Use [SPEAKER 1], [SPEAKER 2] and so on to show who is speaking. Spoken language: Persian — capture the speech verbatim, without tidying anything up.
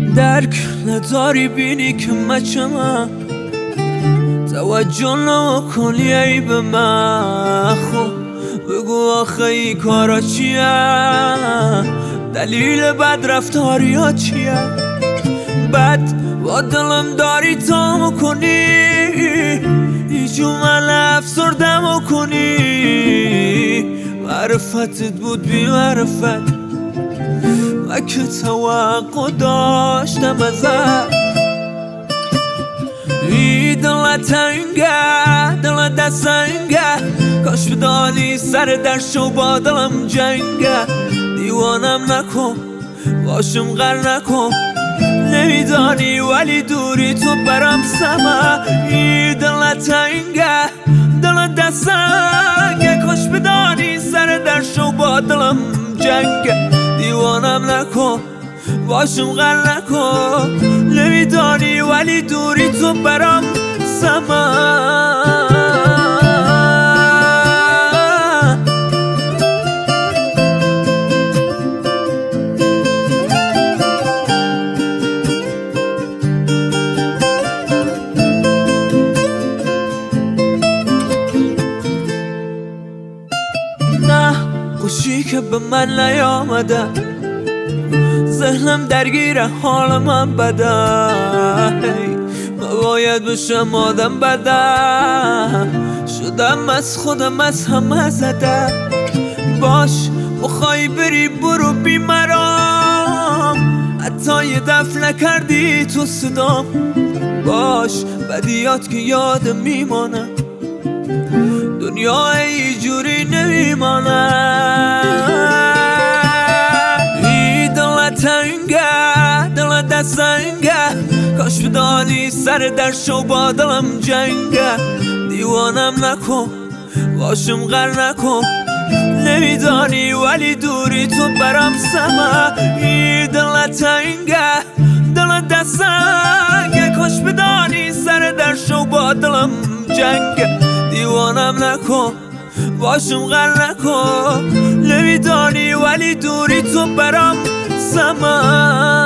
[SPEAKER 1] درک نداری بینی که مچمم، توجه نکنی ای به من. خب بگو آخه ای کارا چیه، دلیل بد رفتاری ها چیه؟ بد با دلم داری تا مکنی، ایجو من افسردم کنی. معرفتت بود بی معرفت و که توقع داشتم ازت. ای دلت تنگه دلت دستنگه، کاش بدانی سر در شو با دلم جنگه. دیوانم نکن باشم غر نکن، نمیدانی ولی دوری تو برام سمه. ای دلت تنگه دلت دستنگه، کاش بدانی سر در شو با دلم جنگه. دیوانم نکن باشم غر نکن، نمیدانی ولی دوری تو برام سمه. نه خوشی که به من نیامده، ذهنم درگیر حال من بده. باید بشم آدم بده، شدم از خودم از همه زده. باش بخوای بری برو بی مرام، حتی یه دفع نکردی تو صدام. باش بدیات که یاد میمانه، دنیا اینجوری نمیمانه. تنگه دلت دستنگه، کاش بدانی سر در شو با دلم جنگه. دیوانم نکن باشم غر نکن، نمیدانی ولی دوری تو برام سمه. ای دلت تنگه دلت دستنگه، کاش بدانی سر در شو با دلم جنگه. دیوانم نکن باشم غر نکن، نمیدانی ولی دوری تو برام سمه.